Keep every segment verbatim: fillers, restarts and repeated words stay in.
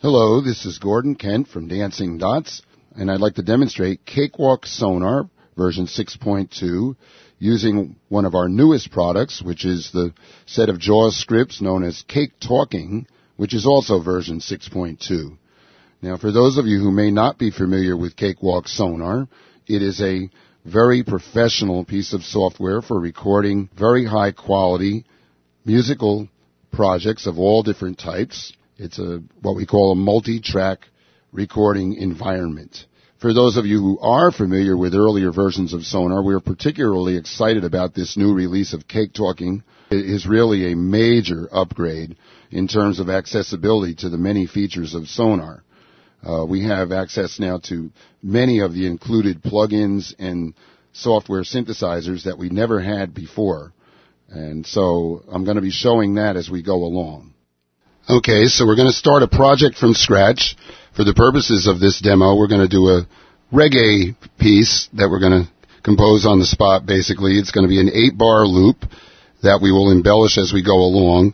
Hello, this is Gordon Kent from Dancing Dots, and I'd like to demonstrate Cakewalk Sonar version six point two using one of our newest products, which is the set of JAWS scripts known as Cake Talking, which is also version six point two. Now, for those of you who may not be familiar with Cakewalk Sonar, it is a very professional piece of software for recording very high quality musical projects of all different types. It's a what we call a multi-track recording environment. For those of you who are familiar with earlier versions of Sonar, we're particularly excited about this new release of Cake Talking. It is really a major upgrade in terms of accessibility to the many features of Sonar. Uh, we have access now to many of the included plugins and software synthesizers that we never had before. And so I'm going to be showing that as we go along. Okay, so we're going to start a project from scratch. For the purposes of this demo, we're going to do a reggae piece that we're going to compose on the spot, basically. It's going to be an eight-bar loop that we will embellish as we go along,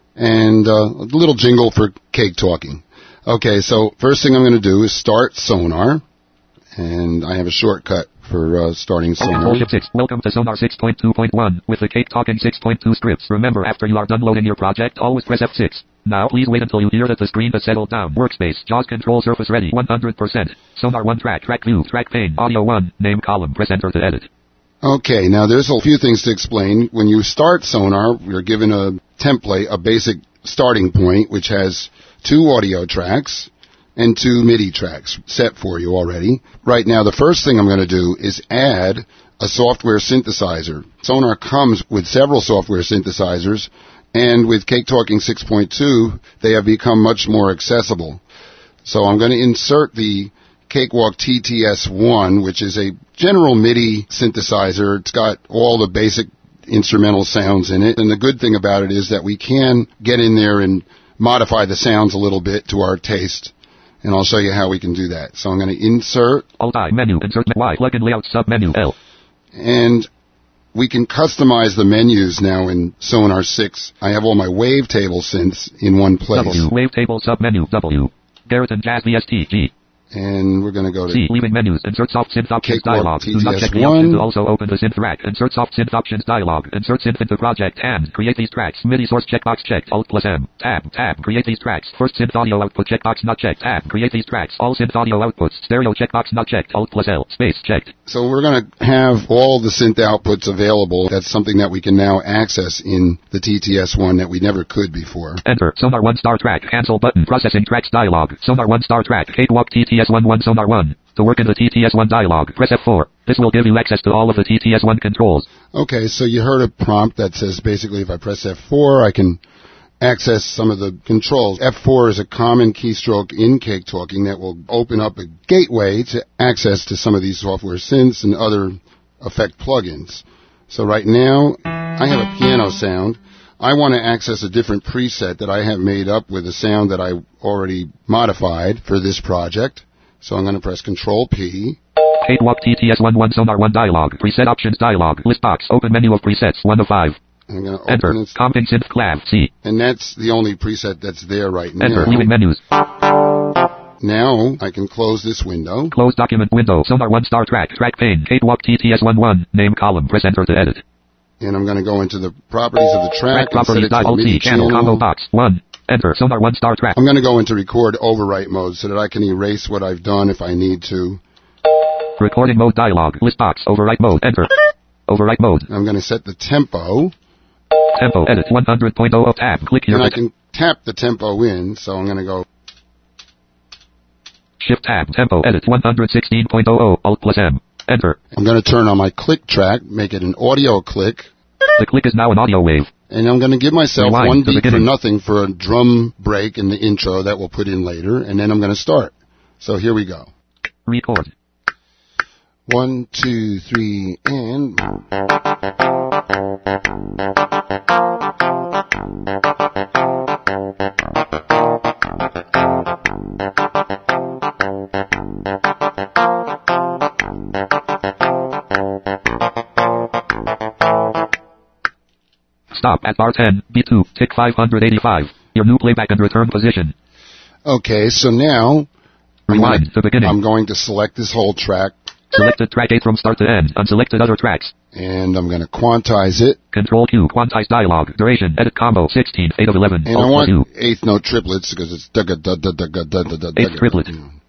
and uh, a little jingle for Cake Talking. Okay, so first thing I'm going to do is start Sonar, and I have a shortcut for uh, starting Sonar. six. Welcome to Sonar six point two point one with the Cake Talking six point two scripts. Remember, after you are done loading your project, always press F six. Now please wait until you hear that the screen has settled down. Workspace, JAWS control surface ready, one hundred percent. Sonar one track, track view, track pane, audio one, name column, press enter to edit. Okay, now there's a few things to explain. When you start Sonar, you're given a template, a basic starting point, which has two audio tracks and two MIDI tracks set for you already. Right now, the first thing I'm going to do is add a software synthesizer. Sonar comes with several software synthesizers, and with Cake Talking six point two, they have become much more accessible. So I'm going to insert the Cakewalk T T S one, which is a general MIDI synthesizer. It's got all the basic instrumental sounds in it. And the good thing about it is that we can get in there and modify the sounds a little bit to our taste. And I'll show you how we can do that. So I'm going to insert. Alt-I menu, insert Y, plugin layout sub-menu L. And we can customize the menus now in Sonar six. I have all my wavetable synths in one place. W, wavetable sub-menu W. Garrett and Jazz V S T G. And we're going to go to C, leaving menus, insert soft synth options dialog. Do not check the option to also open the synth rack. Insert soft synth options dialog. Insert synth into project and create these tracks. MIDI source checkbox checked. Alt plus M. Tab, tab. Create these tracks. First synth audio output checkbox not checked. Tab. Create these tracks. All synth audio outputs. Stereo checkbox not checked. Alt plus L. Space checked. So we're going to have all the synth outputs available. That's something that we can now access in the T T S one that we never could before. Enter. Sonar one star track. Cancel button. Processing tracks dialog. Sonar one star track. Cakewalk T T S one one Sonar one. To work in the T T S one dialog, press F four. This will give you access to all of the T T S one controls. Okay, so you heard a prompt that says basically if I press F four, I can access some of the controls. F four is a common keystroke in Cake Talking that will open up a gateway to access to some of these software synths and other effect plugins. So right now, I have a piano sound. I want to access a different preset that I have made up with a sound that I already modified for this project. So I'm going to press Control P. Cakewalk T T S one one Sonar one dialog. Preset options dialog. List box. Open menu of presets. one of five. I'm going to open Enter. it. Comping synth clav. C. And that's the only preset that's there right now. Enter. Leaving menus. Now I can close this window. Close document window. Sonar one star track. Track pane. Cakewalk T T S one one. Name column. Press enter to edit. And I'm going to go into the properties of the track. Track properties. Alt T. Channel combo box. one. Enter. Sonar one star track. I'm going to go into record overwrite mode so that I can erase what I've done if I need to. Recording mode dialog. List box. Overwrite mode. Enter. Overwrite mode. I'm going to set the tempo. Tempo. Edit. one hundred point zero tab. Click here. And I can tap the tempo in. So I'm going to go. Shift tab. Tempo. Edit. one sixteen point zero zero. Alt plus M. Enter. I'm going to turn on my click track. Make it an audio click. The click is now an audio wave. And I'm going to give myself Rewind one beat for beginning. nothing for a drum break in the intro that we'll put in later. And then I'm going to start. So here we go. Record. One, two, three, and... Stop at bar ten, B two, tick five hundred eighty-five. Your new playback and return position. Okay, so now Rewind to beginning. I'm going to select this whole track. Selected track eight from start to end. Unselected other tracks. And I'm going to quantize it. Control Q. Quantize dialogue. Duration. Edit combo. sixteen. eight of eleven. And I want eighth note triplets because it's da da da da da da da da da. Eighth triplet.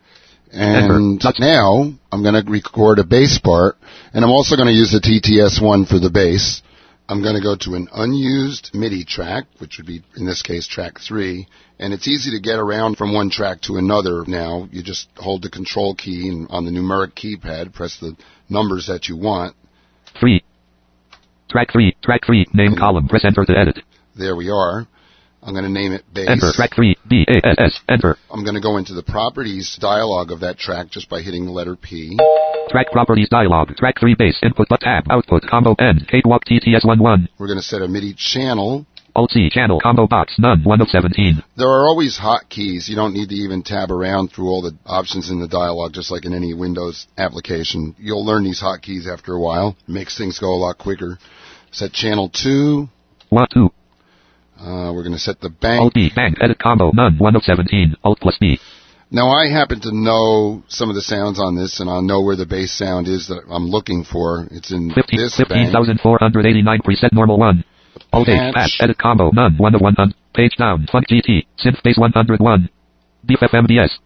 And now I'm going to record a bass part. And I'm also going to use the T T S one for the bass. I'm going to go to an unused MIDI track, which would be, in this case, track three. And it's easy to get around from one track to another now. You just hold the control key and on the numeric keypad, press the numbers that you want. Three. Track three. Track three. Name and column. Press enter to edit. There we are. I'm going to name it bass. Enter. Track three. B A S S. Enter. I'm going to go into the properties dialog of that track just by hitting the letter P. Track properties dialog. Track three bass. Input but tab. Output. Combo end. Cakewalk T T S one one. We're going to set a MIDI channel. Alt C channel combo box none one of seventeen. There are always hotkeys. You don't need to even tab around through all the options in the dialog, just like in any Windows application. You'll learn these hotkeys after a while. It makes things go a lot quicker. Set channel two. Lot two. Uh, we're going to set the bank. Alt B bank edit combo none one of seventeen. Alt plus B. Now I happen to know some of the sounds on this, and I'll know where the bass sound is that I'm looking for. It's in fifteen, this fifteen thousand four hundred eighty-nine preset normal one. Alt H, patch, edit combo, none, one of one hundred, page down, funk G T, synth bass one hundred one, deep F M D S.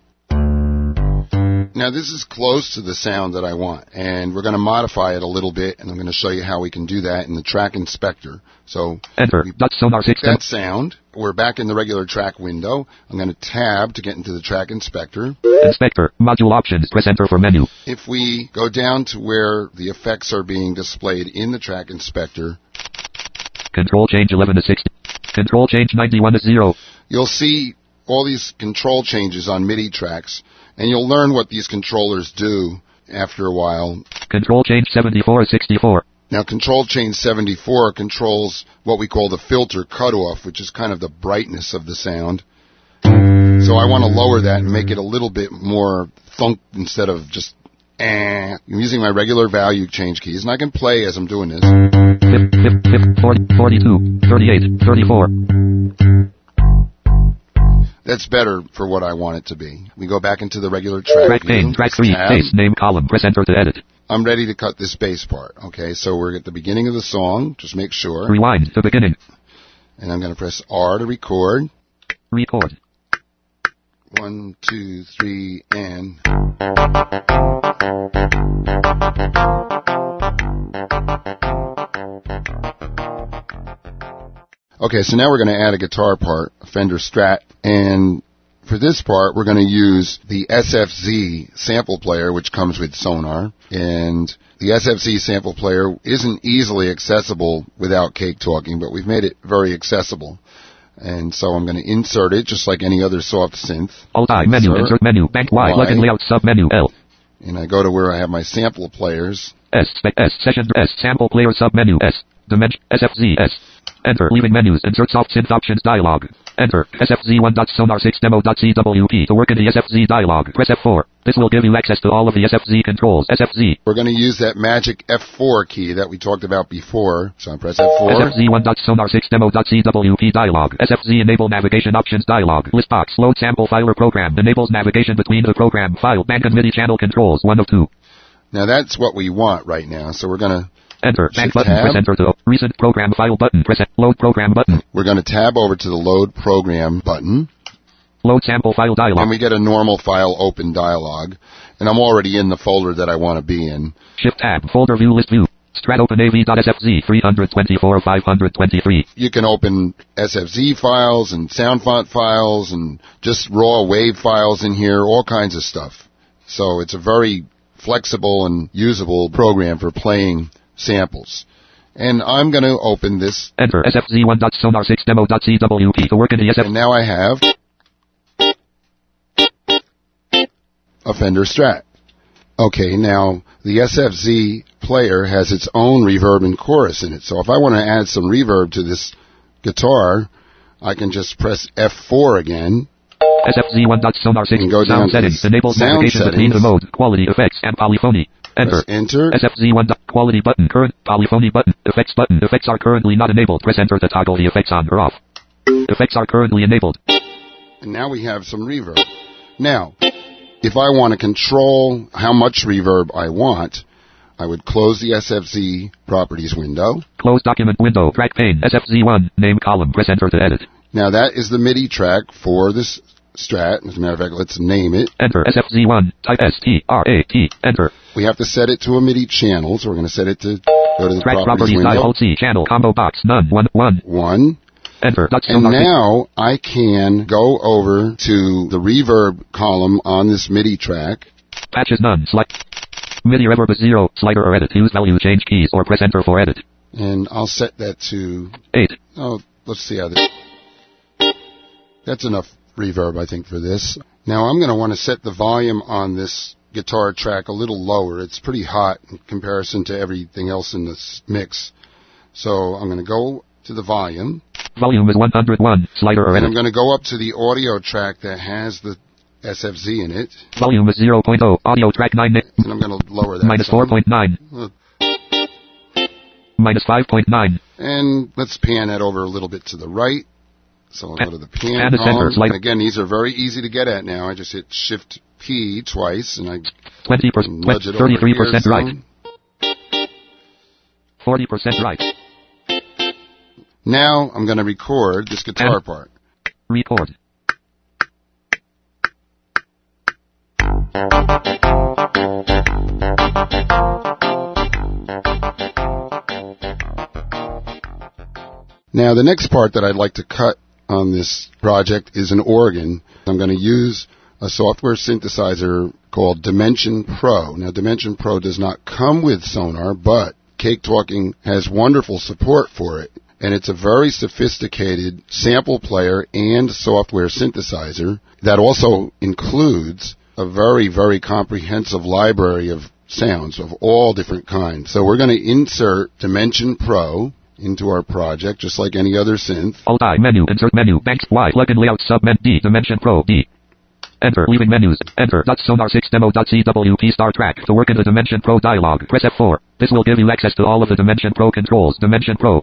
Now this is close to the sound that I want, and we're going to modify it a little bit, and I'm going to show you how we can do that in the track inspector. So, enter, Dutch Sonar six. That sound, we're back in the regular track window. I'm going to tab to get into the track inspector. Inspector, module options, press enter for menu. If we go down to where the effects are being displayed in the track inspector, control change eleven to sixty. Control change ninety-one to zero. You'll see all these control changes on MIDI tracks, and you'll learn what these controllers do after a while. Control change seventy-four to sixty-four. Now, control change seventy-four controls what we call the filter cutoff, which is kind of the brightness of the sound. So I want to lower that and make it a little bit more thunk instead of just eh. I'm using my regular value change keys, and I can play as I'm doing this. forty-two, thirty-eight, thirty-four. That's better for what I want it to be. We go back into the regular track. Track name, track three, bass name column, press enter to edit. I'm ready to cut this bass part. Okay, so we're at the beginning of the song. Just make sure. Rewind to beginning. And I'm going to press R to record. Record. One, two, three, and... Okay, so now we're going to add a guitar part, a Fender Strat, and for this part we're going to use the S F Z sample player, which comes with Sonar, and the S F Z sample player isn't easily accessible without Cake Talking, but we've made it very accessible. And so I'm going to insert it just like any other soft synth. Alt-I, menu, insert menu, bank Y, plugin layout, sub-menu, L. And I go to where I have my sample players. S, spec, S, session, S, sample player, sub-menu, S, dimension, S F Z, S. Enter, leaving menus, insert soft synth options dialog. Enter, S F Z one dot sonar six demo dot C W P to work in the S F Z dialog. Press F four. This will give you access to all of the S F Z controls. S F Z. We're going to use that magic F four key that we talked about before. So I press F four. S F Z one dot sonar six demo dot C W P dialog. S F Z enable navigation options dialog. List box, load sample file or program. Enables navigation between the program file, bank and MIDI channel controls. one of two. Now that's what we want right now. So we're going to enter, bank button, tab. Press enter to recent program file button, press load program button. We're going to tab over to the load program button. Load sample file dialog. And we get a normal file open dialog. And I'm already in the folder that I want to be in. Shift tab, folder view, list view. Strat open A V dot S F Z three twenty-four five twenty-three. You can open S F Z files and sound font files and just raw wave files in here, all kinds of stuff. So it's a very flexible and usable program for playing samples. And I'm going to open this. Enter S F Z one dot sonar six demo dot C W P to work in the S F Z. And now I have a Fender Strat. Okay, now the S F Z player has its own reverb and chorus in it. So if I want to add some reverb to this guitar, I can just press F four again. S F Z one dot sonar six and go down sound settings. Enables navigation between the mode, quality, effects, and polyphony. Enter. Press enter. S F Z one. Quality button. Current. Polyphony button. Effects button. Effects are currently not enabled. Press enter to toggle the effects on or off. Effects are currently enabled. And now we have some reverb. Now, if I want to control how much reverb I want, I would close the S F Z properties window. Close document window, track pane, S F Z one, name column, press enter to edit. Now that is the MIDI track for this Strat. As a matter of fact, let's name it. Enter, S F Z one, type S T R A T, enter. We have to set it to a MIDI channel, so we're going to set it to go to the track properties, properties window. Alt C, channel, combo box, none, one, one. One. Enter. And now I can go over to the reverb column on this MIDI track. Patches none, select. MIDI reverb is zero, slider or edit, use value, change keys, or press enter for edit. And I'll set that to... Eight. Oh, let's see how this... That's enough reverb, I think, for this. Now I'm going to want to set the volume on this guitar track a little lower. It's pretty hot in comparison to everything else in this mix. So I'm going to go to the volume. Volume is one hundred one, slider or edit. And I'm going to go up to the audio track that has the S F Z in it. Volume is zero point zero, audio track nine. And I'm going to lower that. Minus four point nine. Uh, Minus five point nine. And let's pan that over a little bit to the right. So I'll go to the pan, pan column. Center, and again, these are very easy to get at now. I just hit Shift P twice, and I twenty percent, thirty-three percent right. forty percent right. Now I'm going to record this guitar and part. Record. Now the next part that I'd like to cut on this project is an organ. I'm going to use a software synthesizer called Dimension Pro. Now Dimension Pro does not come with Sonar, but Cake Talking has wonderful support for it. And it's a very sophisticated sample player and software synthesizer that also includes a very, very comprehensive library of sounds of all different kinds. So we're going to insert Dimension Pro into our project, just like any other synth. Alt I, menu, insert menu, banks, Y, plugin layout, submenu, D, Dimension Pro, D. Enter, leaving menus, enter, .sonar six demo.cwp star track, to work in the Dimension Pro dialog, press F four. This will give you access to all of the Dimension Pro controls, Dimension Pro.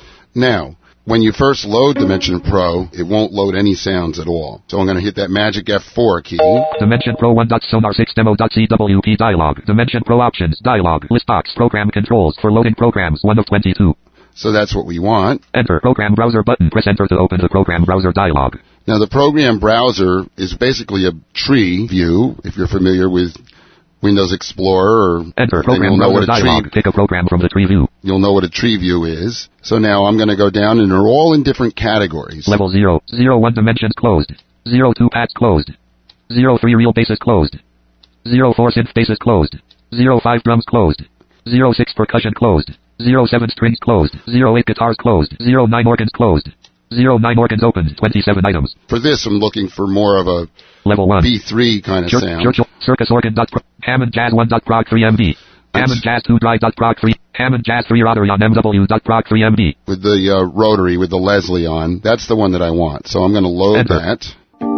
Now, when you first load Dimension Pro, it won't load any sounds at all. So I'm going to hit that magic F four key. Dimension Pro one.sonar six demo.cwp dialog, Dimension Pro options, dialog, list box, program controls, for loading programs, one of twenty-two. So that's what we want. Enter program browser button. Press enter to open the program browser dialog. Now the program browser is basically a tree view, if you're familiar with Windows Explorer. Or enter program browser dialog. Tree, Pick a program from the tree view. You'll know what a tree view is. So now I'm going to go down, and they're all in different categories. Level zero, zero one dimensions closed. Zero two pads closed. Zero three real basses closed. Zero four synth basses closed. Zero five drums closed. Zero six percussion closed. Zero seven strings closed. Zero eight guitars closed. Zero nine organs closed. Zero nine organs opened. Twenty-seven items. For this, I'm looking for more of a level one B three kind of Church, sound. Churchill Circus organ dot pro, Hammond Jazz one dot prog three M D. Hammond Jazz two drive dot prog three. Hammond Jazz three rotary on M W dot prog three M D. With the uh, rotary with the Leslie on. That's the one that I want. So I'm going to load Enter. that.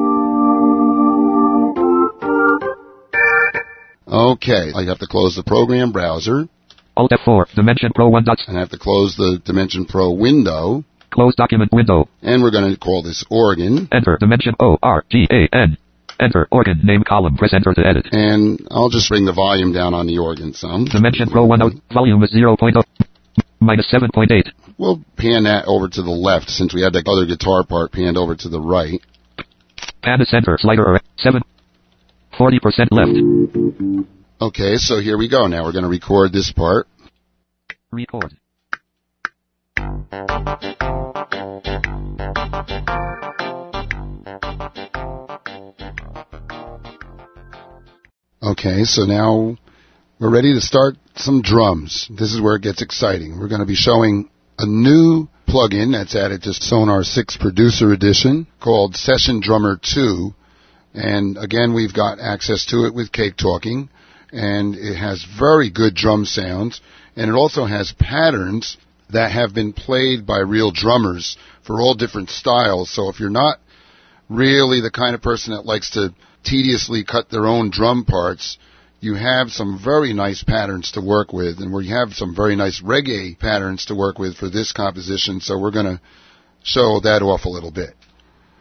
Okay, I have to close the program browser. Alt F four, Dimension Pro one. And I have to close the Dimension Pro window. Close document window. And we're going to call this organ. Enter, Dimension O R G A N. Enter, organ, name column, press enter to edit. And I'll just bring the volume down on the organ some. Dimension Pro one out, volume is zero point zero, minus seven point eight. We'll pan that over to the left since we had that other guitar part panned over to the right. Pan to center, slider, seven, forty percent left. Okay, so here we go. Now we're going to record this part. Record. Okay, so now we're ready to start some drums. This is where it gets exciting. We're going to be showing a new plugin that's added to Sonar six Producer Edition called Session Drummer two. And again, we've got access to it with Cake Talking. And it has very good drum sounds, and it also has patterns that have been played by real drummers for all different styles. So if you're not really the kind of person that likes to tediously cut their own drum parts, you have some very nice patterns to work with, and we have some very nice reggae patterns to work with for this composition, so we're going to show that off a little bit.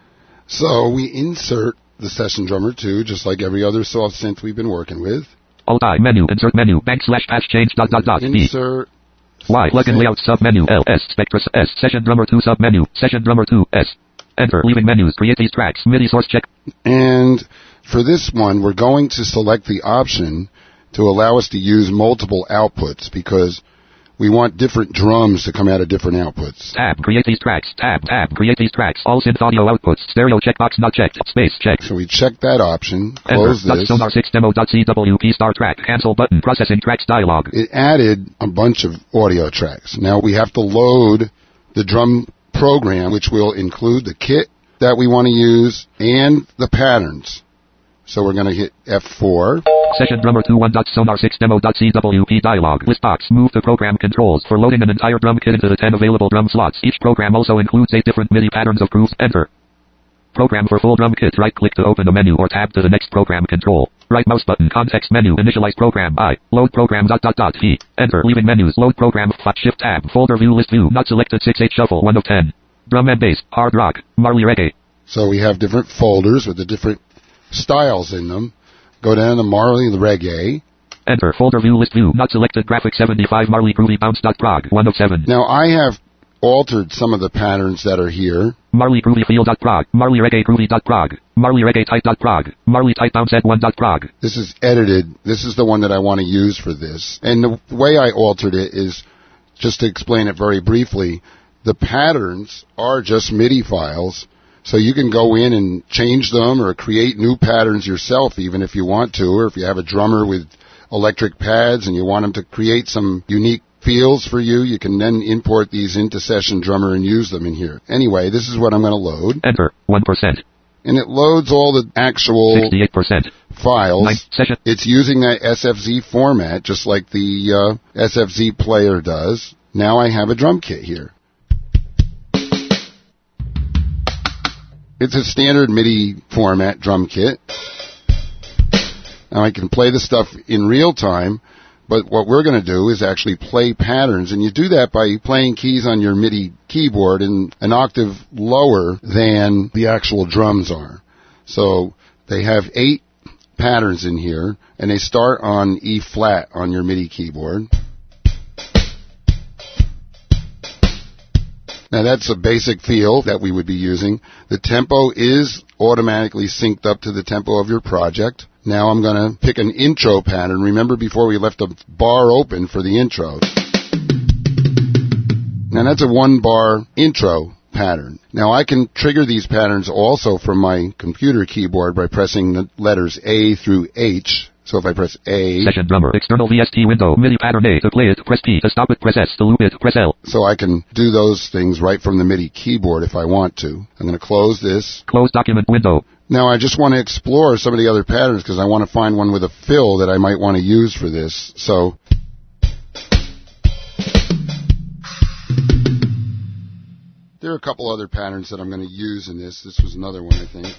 So we insert the Session Drummer two, just like every other soft synth we've been working with. Alt-I menu, insert menu, bank slash patch change dot dot dot. Insert. Y, plugin layout sub-menu, L, S, Spectra, S, Session Drummer two sub-menu, Session Drummer two, S. Enter, leaving menus, create these tracks, MIDI source check. And for this one, we're going to select the option to allow us to use multiple outputs because we want different drums to come out of different outputs. Tab, create these tracks, tab, tab, create these tracks, all synth audio outputs, stereo checkbox not checked, space check. So we check that option, close Enter, this. Sonar six demo dot C W P star track, cancel button, processing tracks dialog. It added a bunch of audio tracks. Now we have to load the drum program, which will include the kit that we want to use and the patterns. So we're going to hit F four. Session Drummer two one dot sonar six demo dot C W P dialog. List box. Move the program controls for loading an entire drum kit into the ten available drum slots. Each program also includes eight different MIDI patterns of grooves. Enter. Program for full drum kit. Right click to open a menu or tab to the next program control. Right mouse button. Context menu. Initialize program. I. Load program dot dot dot V. Enter. Leaving menus. Load program. Flat shift tab. Folder view list view. Not selected. six eight shuffle. one of ten. Drum and bass. Hard rock. Marley reggae. So we have different folders with the different styles in them. Go down to Marley the reggae. Enter. Folder view list view. Not selected. Graphic seventy-five. Marley groovy bounce dot prog. one of seven. Now I have altered some of the patterns that are here. Marley groovy feel dot prog. Marley reggae groovy dot prog. Marley reggae type dot prog. Marley type bounce at one dot prog. This is edited. This is the one that I want to use for this. And the way I altered it is, just to explain it very briefly, the patterns are just MIDI files. So you can go in and change them or create new patterns yourself even if you want to, or if you have a drummer with electric pads and you want them to create some unique feels for you, you can then import these into Session Drummer and use them in here. Anyway, this is what I'm going to load. Enter, one percent. And it loads all the actual sixty-eight percent. files. Nine session. It's using that S F Z format just like the uh, S F Z player does. Now I have a drum kit here. It's a standard MIDI format drum kit. Now I can play the stuff in real time, but what we're going to do is actually play patterns, and you do that by playing keys on your MIDI keyboard in an octave lower than the actual drums are. So they have eight patterns in here, and they start on E flat on your MIDI keyboard. Now that's a basic feel that we would be using. The tempo is automatically synced up to the tempo of your project. Now I'm going to pick an intro pattern. Remember before we left a bar open for the intro. Now that's a one bar intro pattern. Now I can trigger these patterns also from my computer keyboard by pressing the letters A through H. So if I press A... Session Drummer, external V S T window, MIDI pattern A, to play it, press P, to stop it, press S, to loop it, press L. So I can do those things right from the MIDI keyboard if I want to. I'm going to close this. Close document window. Now I just want to explore some of the other patterns because I want to find one with a fill that I might want to use for this. So... there are a couple other patterns that I'm going to use in this. This was another one, I think.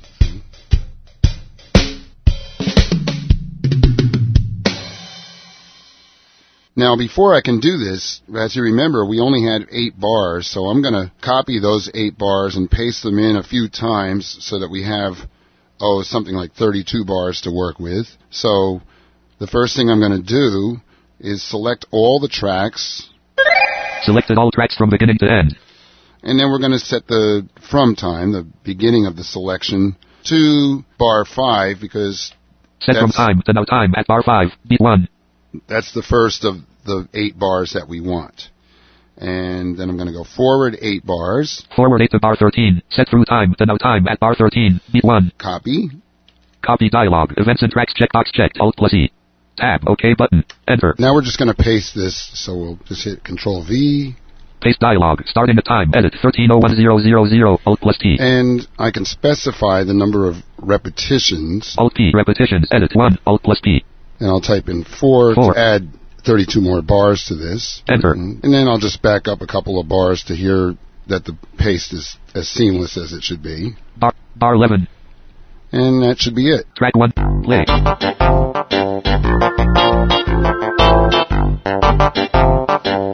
Now, before I can do this, as you remember, we only had eight bars, so I'm going to copy those eight bars and paste them in a few times so that we have, oh, something like thirty-two bars to work with. So the first thing I'm going to do is select all the tracks. Selected all tracks from beginning to end. And then we're going to set the from time, the beginning of the selection, to bar five because... Set from time to now time at bar five, beat one. That's the first of the eight bars that we want. And then I'm going to go forward eight bars. Forward eight to bar thirteen. Set through time to now time at bar thirteen. Beat one. Copy. Copy dialog. Events and tracks checkbox checked. Alt plus E. Tab. OK button. Enter. Now we're just going to paste this. So we'll just hit Control V. Paste dialog. Starting at time. Edit. thirteen oh one thousand. Alt plus T. And I can specify the number of repetitions. Alt P. Repetitions. Edit one. Alt plus P. And I'll type in four, four. to add thirty-two more bars to this. Enter. And then I'll just back up a couple of bars to hear that the paste is as seamless as it should be. Bar, bar eleven. And that should be it. Track one. Play.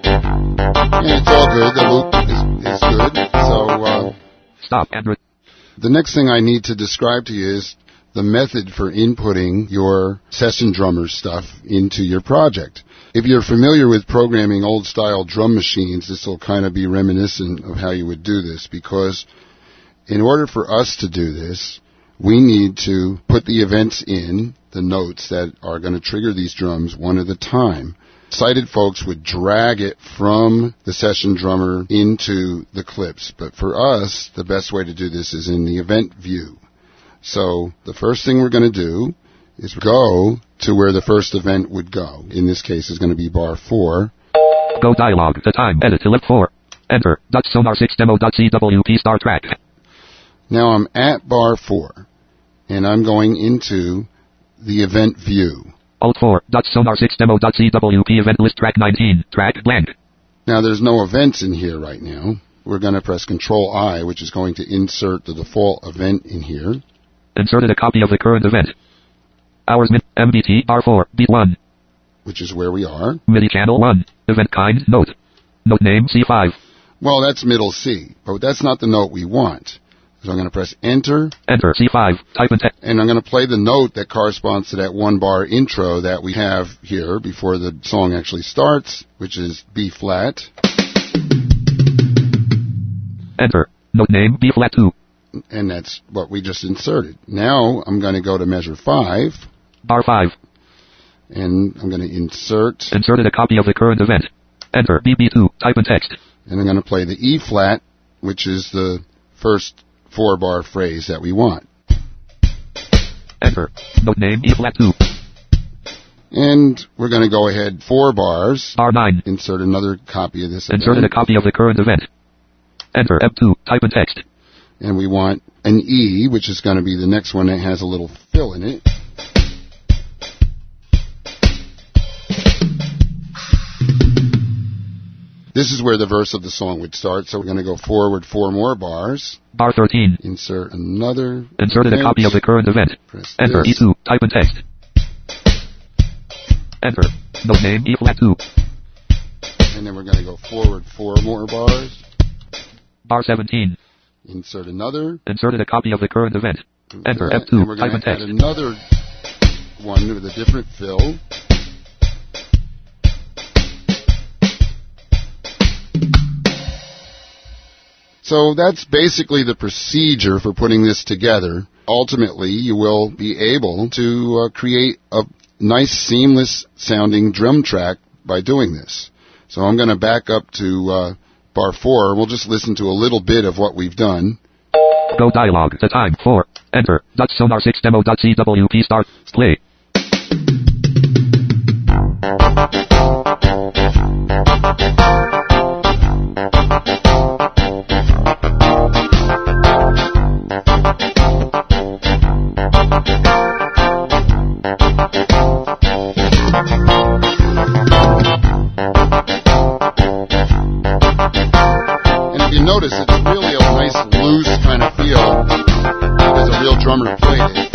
And it's all good. The loop is, is good. So, uh... Stop. Android. The next thing I need to describe to you is the method for inputting your session drummer stuff into your project. If you're familiar with programming old-style drum machines, this will kind of be reminiscent of how you would do this, because in order for us to do this, we need to put the events in, the notes that are going to trigger these drums one at a time. Sighted folks would drag it from the session drummer into the clips, but for us, the best way to do this is in the event view. So the first thing we're going to do is go to where the first event would go. In this case, is going to be bar four. Go dialog. The time. Edit. Elect four. Enter. Dot sonar six demo. Dot C W P star track. Now I'm at bar four, and I'm going into the event view. Alt four. Dot sonar six demo. Dot C W P event list track nineteen. Track blank. Now there's no events in here right now. We're going to press Control I, which is going to insert the default event in here. Inserted a copy of the current event. Hours mid M B T bar four beat one, which is where we are. MIDI channel one. Event kind note. Note name C five. Well, that's middle C, but that's not the note we want. So I'm going to press Enter. Enter C five. Type in text. And I'm going to play the note that corresponds to that one bar intro that we have here before the song actually starts, which is B flat. Enter. Note name B flat two. And that's what we just inserted. Now I'm going to go to measure five. Bar five. And I'm going to insert. Inserted a copy of the current event. Enter B B two. Type in text. And I'm going to play the E flat, which is the first four bar phrase that we want. Enter. Note name E flat two. And we're going to go ahead four bars. Bar nine. Insert another copy of this. Inserted event. A copy of the current event. Enter F two. Type in text. And we want an E, which is going to be the next one that has a little fill in it. This is where the verse of the song would start, so we're going to go forward four more bars. Bar thirteen. Insert another. Inserted event. A copy of the current event. Press Enter this. E two. Type in text. Enter. Note name E flat two. And then we're going to go forward four more bars. Bar seventeen. Insert another. Inserted a copy of the current event. Enter that. F two. And we're going Type to in add text. another one with a different fill. So that's basically the procedure for putting this together. Ultimately, you will be able to uh, create a nice, seamless sounding drum track by doing this. So I'm going to back up to uh, bar four. We'll just listen to a little bit of what we've done. Go dialog. The time. four. Enter. Dot sonar six demo. Dot C W P start. Play. Notice it's really a nice loose kind of feel as a real drummer played it.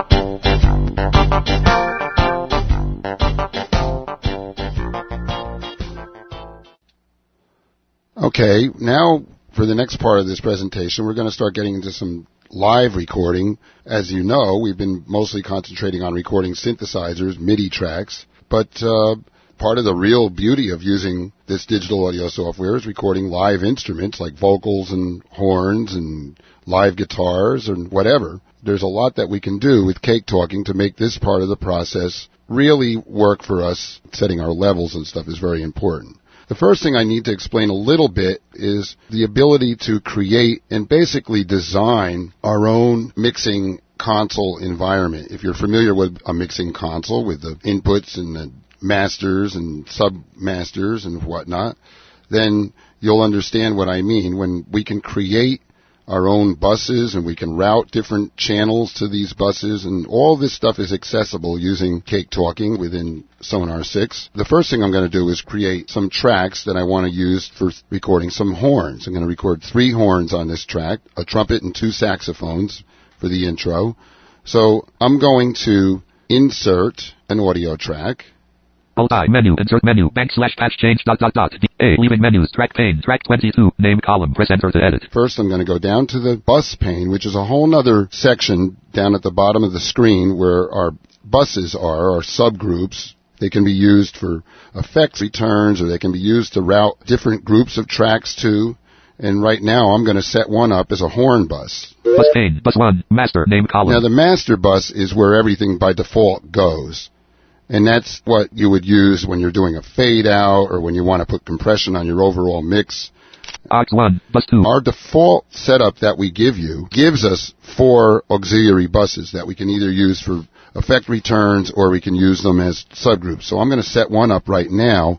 Okay, now for the next part of this presentation, we're going to start getting into some live recording. As you know, we've been mostly concentrating on recording synthesizers, MIDI tracks, but uh, part of the real beauty of using this digital audio software is recording live instruments like vocals and horns and live guitars and whatever. There's a lot that we can do with Cake Talking to make this part of the process really work for us. Setting our levels and stuff is very important. The first thing I need to explain a little bit is the ability to create and basically design our own mixing console environment. If you're familiar with a mixing console with the inputs and the masters and sub-masters and whatnot, then you'll understand what I mean. When we can create our own buses and we can route different channels to these buses, and all this stuff is accessible using Cake Talking within Sonar six. The first thing I'm going to do is create some tracks that I want to use for recording some horns. I'm going to record three horns on this track, a trumpet and two saxophones for the intro. So I'm going to insert an audio track. Alt I menu. Insert menu. Bank slash patch change dot dot dot. D- A. Leaving menus. Track pane. Track twenty-two. Name column. Press enter to edit. First, I'm going to go down to the bus pane, which is a whole nother section down at the bottom of the screen where our buses are, our subgroups. They can be used for effect returns, or they can be used to route different groups of tracks to. And right now, I'm going to set one up as a horn bus. Bus pane. Bus one. Master. Name column. Now, the master bus is where everything by default goes. And that's what you would use when you're doing a fade out or when you want to put compression on your overall mix. Aux one. Bus two. Our default setup that we give you gives us four auxiliary buses that we can either use for effect returns or we can use them as subgroups. So I'm going to set one up right now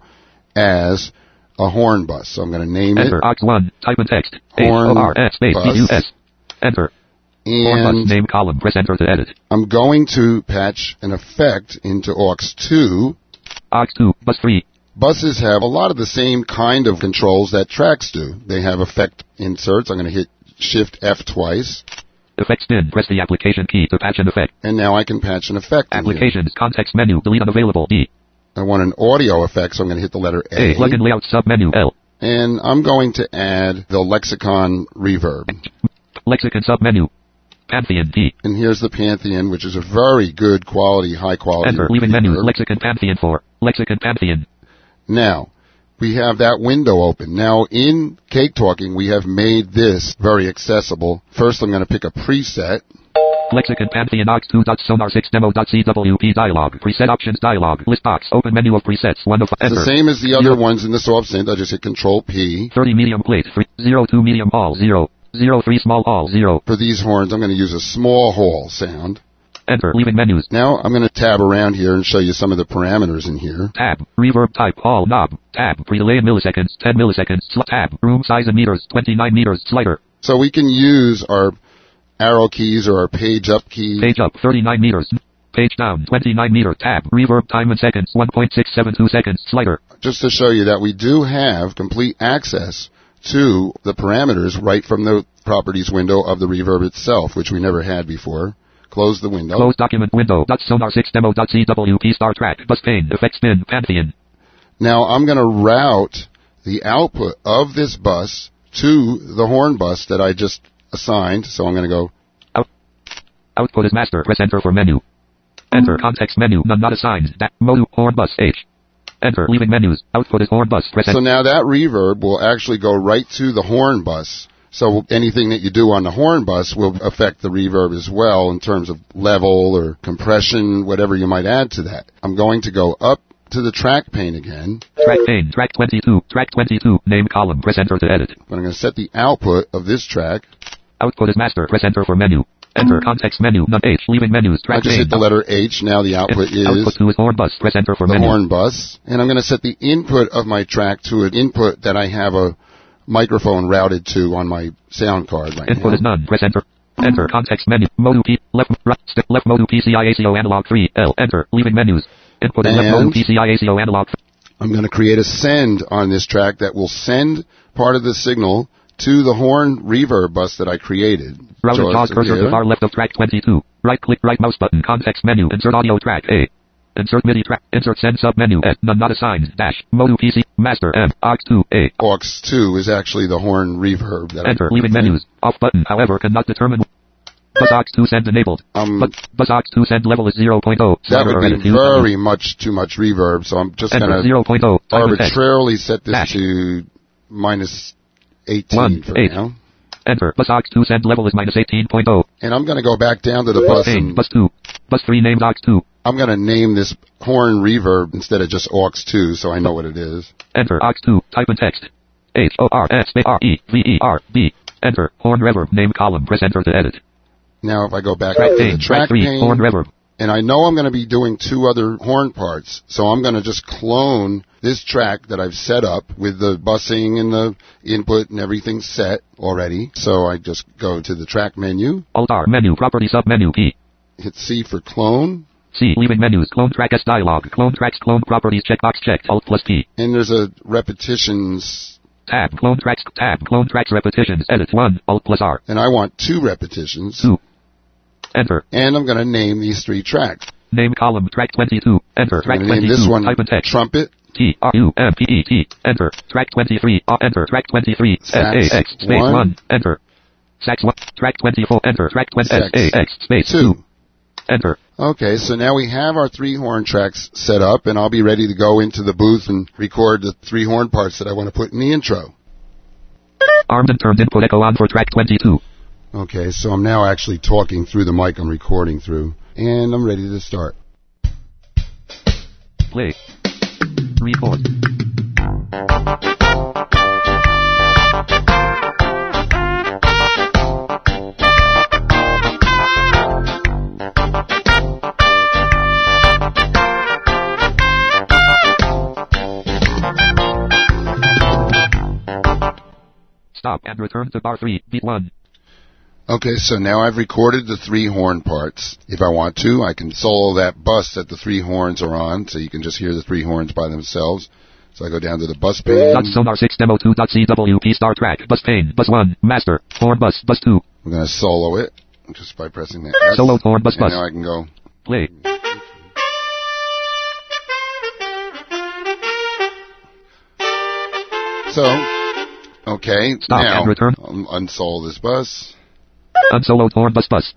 as a horn bus. So I'm going to name Enter. it. Aux one. Type in text. Horn H O R S space bus. D U S. Enter. Horn bus. And Name column. Press enter to edit. I'm going to patch an effect into aux two. Aux two. Bus three. Buses have a lot of the same kind of controls that tracks do. They have effect inserts. I'm going to hit Shift F twice. Effect spin. Press the application key to patch an effect. And now I can patch an effect in here. Applications. Context menu. Delete unavailable. D. I want an audio effect, so I'm going to hit the letter A. A. Plugin layout sub menu. L. And I'm going to add the lexicon reverb. Lexicon sub menu. Pantheon P. And here's the Pantheon, which is a very good quality, high quality Enter. Leaving reverb. menu. Lexicon Pantheon four. Lexicon Pantheon. Now, we have that window open. Now, in Cake Talking, we have made this very accessible. First, I'm going to pick a preset. Lexicon Pantheon aux two dot sonar six demo dot C W P dialog. Preset options dialog. List box. Open menu of presets. One of It's enter. the same as the other Zero. ones in the soft synth. I just hit Control P. thirty medium plate. Three. zero two medium all. zero. zero three small all. zero. For these horns, I'm going to use a small hall sound. Enter. Leaving menus. Now, I'm going to tab around here and show you some of the parameters in here. Tab. Reverb type. All knob. Tab. Pre-delay in milliseconds. ten milliseconds. Sl- tab. Room size in meters. twenty-nine meters. Slider. So we can use our arrow keys or our page up key. Page up. thirty-nine meters. Page down. twenty-nine meter. Tab. Reverb time in seconds. one point six seven two seconds. Slider. Just to show you that we do have complete access to the parameters right from the properties window of the reverb itself, which we never had before. Close the window. Close document window. Dot sonar six demo dot C W P star track. Bus pane. Effect spin. Pantheon. Now I'm going to route the output of this bus to the horn bus that I just assigned. So I'm going to go. Out. Output is master. Press enter for menu. Enter. Context menu. None not assigned. Da- Modu. Horn bus. H. Enter. Leaving menus. Output is horn bus. Press So enter. now that reverb will actually go right to the horn bus. So anything that you do on the horn bus will affect the reverb as well in terms of level or compression, whatever you might add to that. I'm going to go up to the track pane again. Track pane. Track twenty-two. Track twenty-two. Name column. Press enter to edit. But I'm going to set the output of this track. Output is master. Press enter for menu. Enter. Context menu. None H. Leaving menus. I Track just pane. hit the letter H. Now the output is Output to is horn bus. Press enter for the menu. horn bus. And I'm going to set the input of my track to an input that I have a microphone routed to on my sound card right Input now. is none. Press enter. Enter. Context menu. Modu P. Left. Right. Stick. Left. Modu P C I A C O analog three. L. Enter. Leaving menus. Input is left. And Modu P C I A C O analog. I'm going to create a send on this track that will send part of the signal to the horn reverb bus that I created. Router So pause it's cursor to here. far left of track twenty-two. Right click right mouse button. Context menu. Insert audio track A. Insert MIDI track. Insert send sub menu. S. None not assigned. Dash. Modu P C. Master M. Aux two. A. Aux two is actually the horn reverb. That Enter. I Leaving menus. Off button. However, cannot determine. Bus aux two send enabled. Um, But bus aux two send level is zero point zero. That Slider would edit. be very much too much reverb, so I'm just Enter. going to zero point zero. Type in text. arbitrarily set this Dash. to minus eighteen One, for eight. now. Enter. Bus aux two send level is minus eighteen point zero. And I'm going to go back down to the Bus bus pane. and Bus two. Bus three named aux two. I'm going to name this horn reverb instead of just aux two so I know what it is. Enter. aux two. Type in text. H O R S R E V E R B. Enter. Horn reverb. Name column. Press enter to edit. Now if I go back Track to pane. the Track track three. pane, Horn reverb. and I know I'm going to be doing two other horn parts, so I'm going to just clone this track that I've set up with the busing and the input and everything set already. So I just go to the track menu, Alt R menu. Property sub menu P. hit C for clone, C. Leaving menus. Clone track S dialog. Clone tracks. Clone properties. Checkbox checked. Alt plus P. and there's a repetitions, Tab. Clone tracks. Tab. Clone tracks repetitions. Edit one. Alt plus R. and I want two repetitions, Two. Enter. and I'm going to name these three tracks. Name column. Track twenty-two. Enter. Track I'm gonna twenty-two. name this one Type in text. Trumpet. T R U M P E T. Enter. Track twenty-three. Uh, enter. Track twenty-three. S A X space one. one. Enter. Sax one. Track twenty-four. Enter. Track twenty. S A X space two. Enter. Okay, so now we have our three horn tracks set up, and I'll be ready to go into the booth and record the three horn parts that I want to put in the intro. Armed and turned input echo on for track twenty-two. Okay, so I'm now actually talking through the mic I'm recording through, and I'm ready to start. Play. Record. Stop and return to bar three, beat one. Okay, so now I've recorded the three horn parts. If I want to, I can solo that bus that the three horns are on, so you can just hear the three horns by themselves. So I go down to the bus pane. Dot sonar six demo two dot C W P star track, bus pane, bus one, master, horn bus, bus two. I'm going to solo it just by pressing that S. Solo horn bus and bus. Now I can go. Play. So, okay, Stop now and return. I'll unsolo this bus. Unsoloed horn bus bus.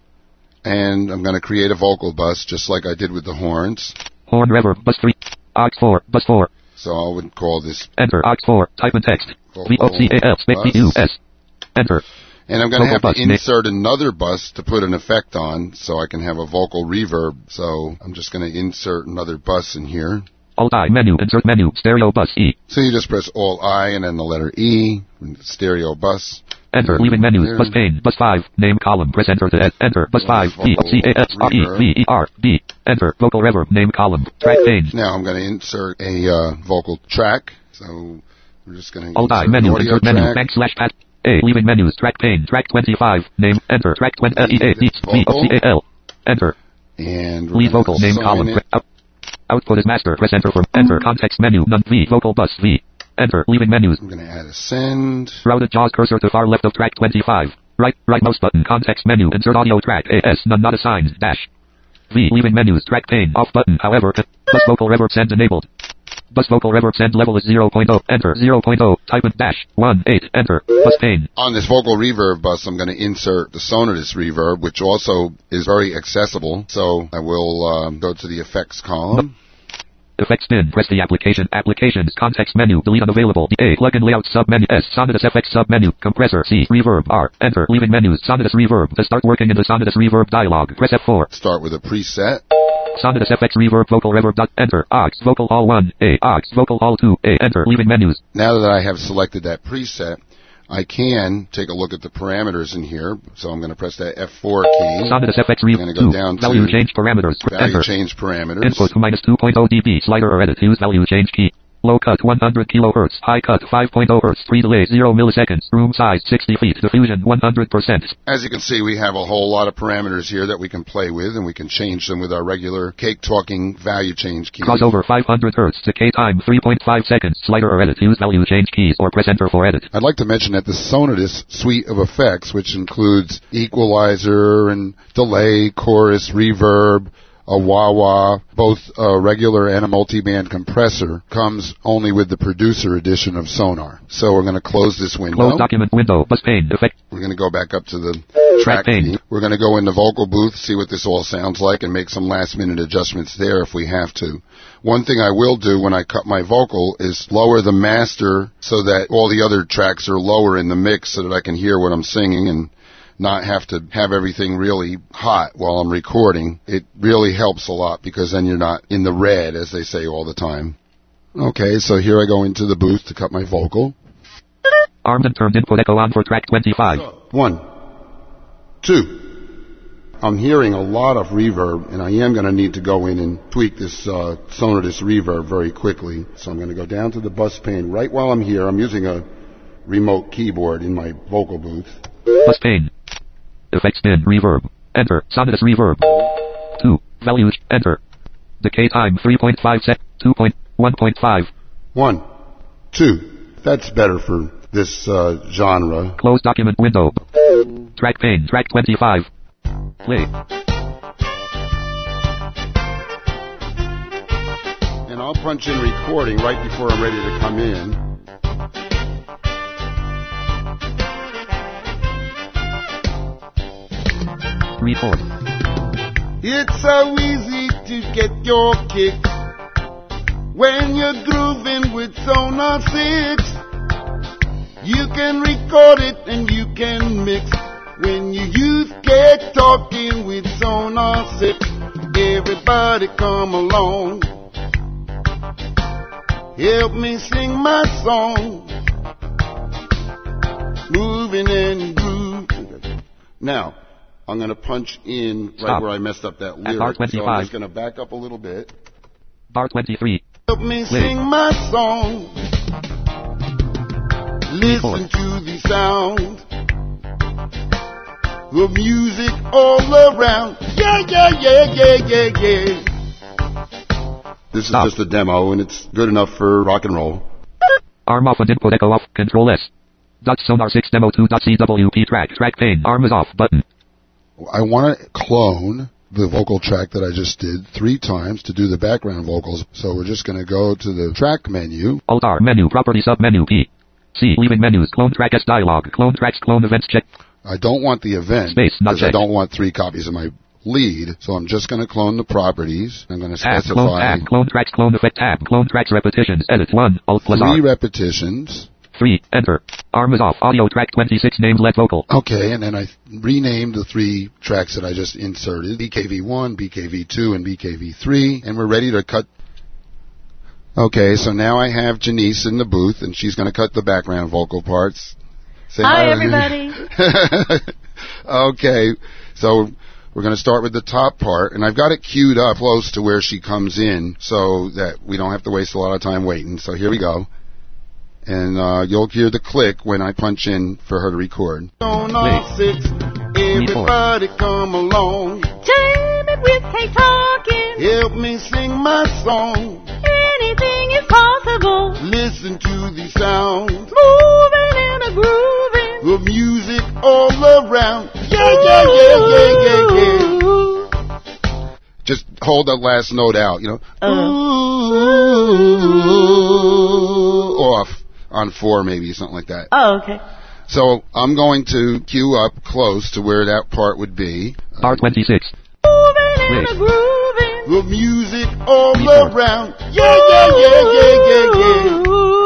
And I'm going to create a vocal bus just like I did with the horns. Horn reverb, bus three. Aux four, bus four. So I would call this... Enter, aux four, type in text. V O C A L space B U S. Enter. And I'm going to have bus, to insert another bus to put an effect on so I can have a vocal reverb. So I'm just going to insert another bus in here. Alt I menu, insert menu, stereo bus E. So you just press Alt I and then the letter E, stereo bus. Enter, leaving menus, here. Bus pane, bus five, name column, press enter to S, enter, bus five, V, C, A, S, R, E, V, E, R, D, enter, vocal reverb, name column, track pane. Now I'm going to insert a uh, vocal track, so we're just going to Alt I menu, insert menu, backslash pat, A, leaving menus, track pane, track twenty-five, name, enter, track twenty, E, A, D, V, O, C, A, L, enter. And lead vocal, name column, out, output is master, press enter for, enter, context menu, none, V, vocal bus, V. Enter, leaving menus. I'm going to add a send. Routed JAWS cursor to far left of track twenty-five. Right, right mouse button, context menu, insert audio track, A S, none not assigned, dash. V, leaving menus, track pane, off button, however, bus vocal reverb send enabled. Bus vocal reverb send level is zero point zero, enter, zero point zero, type in dash, one, eight, enter, bus pane. On this vocal reverb bus, I'm going to insert the Sonatus reverb, which also is very accessible. So I will um, go to the effects column. Effects bin, press the application, applications, context menu, delete unavailable, A, plugin layout submenu, S, Sonatus F X submenu, compressor, C, reverb, R, enter, leaving menus, Sonatus reverb, to start working in the Sonatus reverb dialog, press F four. Start with a preset. Sonatus F X reverb, vocal reverb, dot, enter, aux, vocal all one, A, aux, vocal all two, A, enter, leaving menus. Now that I have selected that preset, I can take a look at the parameters in here, so I'm going to press that F four key. Sonatus F X reverb, I'm going to go down value to change parameters, value enter. change parameters. Input minus two point zero dB, slider or edit, use value change key. Low cut one hundred kilohertz, high cut five point zero hertz, three delay zero milliseconds, room size sixty feet, diffusion one hundred percent. As you can see, we have a whole lot of parameters here that we can play with, and we can change them with our regular Cake Talking value change key. Crossover five hundred hertz, decay time three point five seconds, slider or edit, use value change keys or press enter for edit. I'd like to mention that the Sonatus suite of effects, which includes equalizer and delay, chorus, reverb, a wah-wah, both a regular and a multi-band compressor, comes only with the producer edition of Sonar. So we're going to close this window. Close document window, bus pane, effect. We're going to go back up to the track, track pane. Key. We're going to go in the vocal booth, see what this all sounds like, and make some last-minute adjustments there if we have to. One thing I will do when I cut my vocal is lower the master so that all the other tracks are lower in the mix so that I can hear what I'm singing and not have to have everything really hot while I'm recording. It really helps a lot because then you're not in the red, as they say all the time. Okay, so here I go into the booth to cut my vocal. Armed and turned input echo on for track twenty-five. One. Two. I'm hearing a lot of reverb, and I am going to need to go in and tweak this uh, Sonatus reverb very quickly. So I'm going to go down to the bus pane right while I'm here. I'm using a remote keyboard in my vocal booth. Bus pane. Effects bin, reverb. Enter. Sonatus reverb. two. Value. Enter. Decay time three point five sec. two. one point five. one. two. That's better for this uh, genre. Close document window. Track pane. Track twenty-five. Play. I'll punch in recording right before I'm ready to come in. Record. It's so easy to get your kick when you're grooving with Sonar six. You can record it and you can mix when you use Get Talking with Sonar six. Everybody come along, help me sing my song, moving and grooving. Now, I'm going to punch in right Stop. where I messed up that At lyric. bar twenty-five. So I'm just going to back up a little bit. Bar twenty-three. Help me Play. sing my song. Listen to the sound of music all around. Yeah, yeah, yeah, yeah, yeah, yeah. This is Stop. just a demo, and it's good enough for rock and roll. Arm off and input echo off. Control S. Dot Sonar six demo two dot C W P track. Track pane. Arm is off. Button. I want to clone the vocal track that I just did three times to do the background vocals. So we're just going to go to the track menu. Alt R menu. Property sub menu P. C. Leaving menus. Clone track S dialog. Clone tracks. Clone events check. I don't want the event Space, not because I checked. don't want three copies of my lead. So I'm just going to clone the properties. I'm going to Tab. Clone specify tab. Clone tracks. Clone effect tab. Clone tracks repetitions. Edit one. Alt plus R. three repetitions. three. Enter. Arm is off. Audio track twenty-six. Named let vocal. Okay, and then I renamed the three tracks that I just inserted, B K V one, B K V two, and B K V three, and we're ready to cut. Okay, so now I have Janice in the booth, and she's going to cut the background vocal parts. Say Hi, everybody. Okay, so we're going to start with the top part, and I've got it queued up close to where she comes in so that we don't have to waste a lot of time waiting. So here we go. And uh, you'll hear the click when I punch in for her to record. Sonar six, everybody come along. Jamming with Kate Talking. Help me sing my song. Anything is possible. Listen to the sound Moving and a grooving. of music all around. Yeah, yeah, yeah, yeah, yeah, yeah. Just hold that last note out, you know. Ooh, off on four, maybe something like that. Oh, okay. So I'm going to cue up close to where that part would be. Bar twenty-six. Moving and Wait. a grooving. The music all Record. around. Yeah, yeah, yeah, yeah,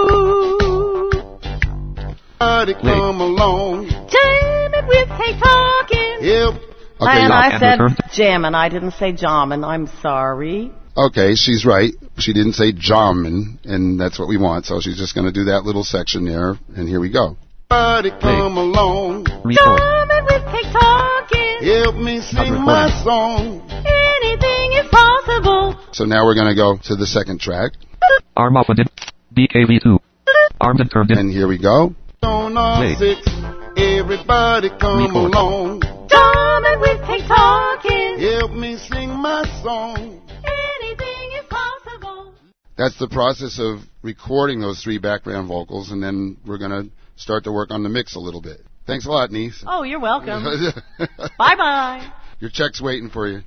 yeah, yeah. Everybody come along. Jamming with Kate Talking. Yep. Okay, and now- I said Confirmed. jammin'. I didn't say jamming. I'm sorry. okay, she's right. She didn't say Jamin, and that's what we want. So she's just going to do that little section there, and here we go. Everybody come along. Record. Jamming with Kate Talking. Help me sing my song. Anything is possible. So now we're going to go to the second track, Arm off and in. B K V two. Armed and turned in. and here we go. Sonar Play. six, everybody come Record. along. Jamming with Kate Talking. Help me sing my song. Anything is possible. That's the process of recording those three background vocals, and then we're going to start to work on the mix a little bit. Thanks a lot, niece. Oh, you're welcome. Bye-bye. Your check's waiting for you.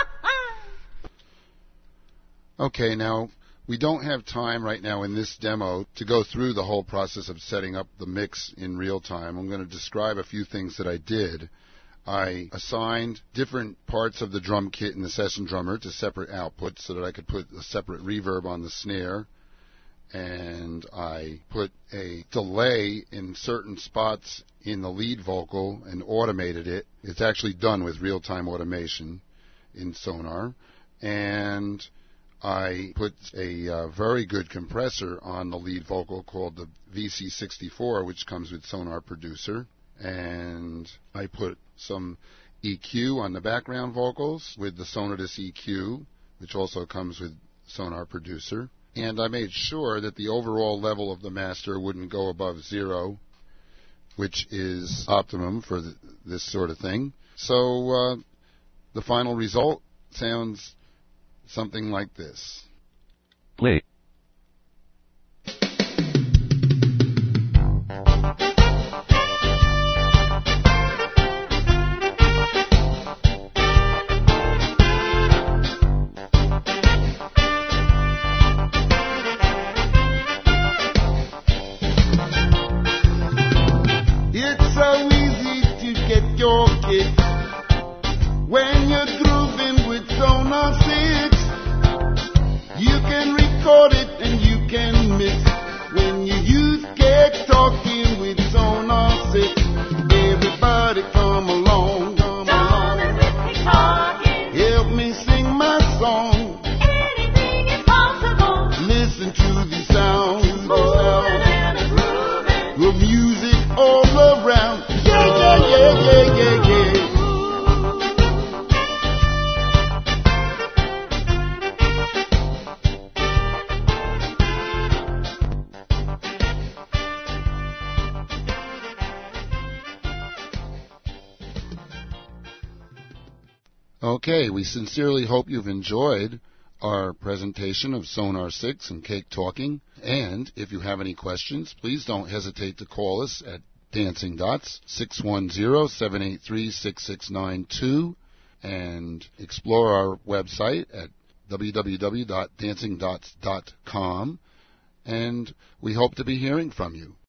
Okay, now, we don't have time right now in this demo to go through the whole process of setting up the mix in real time. I'm going to describe a few things that I did. I assigned different parts of the drum kit in the session drummer to separate outputs so that I could put a separate reverb on the snare. And I put a delay in certain spots in the lead vocal and automated it. It's actually done with real-time automation in Sonar. And I put a uh, very good compressor on the lead vocal called the V C sixty-four, which comes with Sonar Producer. And I put some E Q on the background vocals with the Sonatus E Q, which also comes with Sonar Producer. And I made sure that the overall level of the master wouldn't go above zero, which is optimum for th- this sort of thing. So uh, the final result sounds something like this. Play. yeah, yeah, yeah, yeah. Okay, we sincerely hope you've enjoyed our presentation of Sonar six and Cake Talking. And if you have any questions, please don't hesitate to call us at Dancing Dots, six one zero, seven eight three, six six nine two, and explore our website at w w w dot dancing dots dot com. And we hope to be hearing from you.